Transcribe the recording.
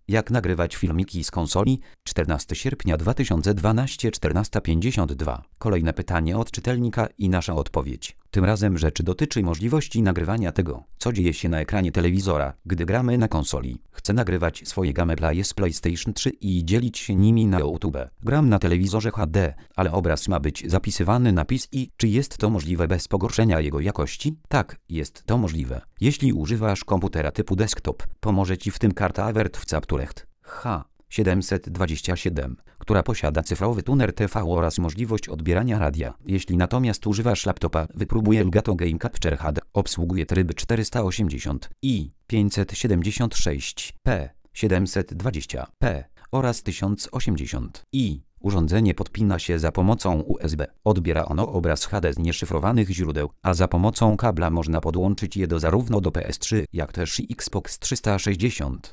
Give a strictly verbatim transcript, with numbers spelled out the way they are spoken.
Jak nagrywać filmiki z konsoli? czternastego sierpnia dwa tysiące dwunastego, czternasta pięćdziesiąt dwa. Kolejne pytanie od czytelnika i nasza odpowiedź. Tym razem rzecz dotyczy możliwości nagrywania tego, co dzieje się na ekranie telewizora, gdy gramy na konsoli. Chcę nagrywać swoje gameplaye z PlayStation trzy i dzielić się nimi na YouTube. Gram na telewizorze H D, ale obraz ma być zapisywany na P I S i czy jest to możliwe bez pogorszenia jego jakości? Tak, jest to możliwe. Jeśli używasz komputera typu desktop, pomoże Ci w tym karta Avert w Capturecht H siedemset dwadzieścia siedem, która posiada cyfrowy tuner T V oraz możliwość odbierania radia. Jeśli natomiast używasz laptopa, wypróbuj Elgato Game Capture H D. Obsługuje tryby czterysta osiemdziesiąt i pięćset siedemdziesiąt sześć p, siedemset dwadzieścia p oraz tysiąc osiemdziesiąt i. Urządzenie podpina się za pomocą U S B. Odbiera ono obraz H D z nieszyfrowanych źródeł, a za pomocą kabla można podłączyć je do zarówno do P S trzy, jak też i Xbox trzysta sześćdziesiąt.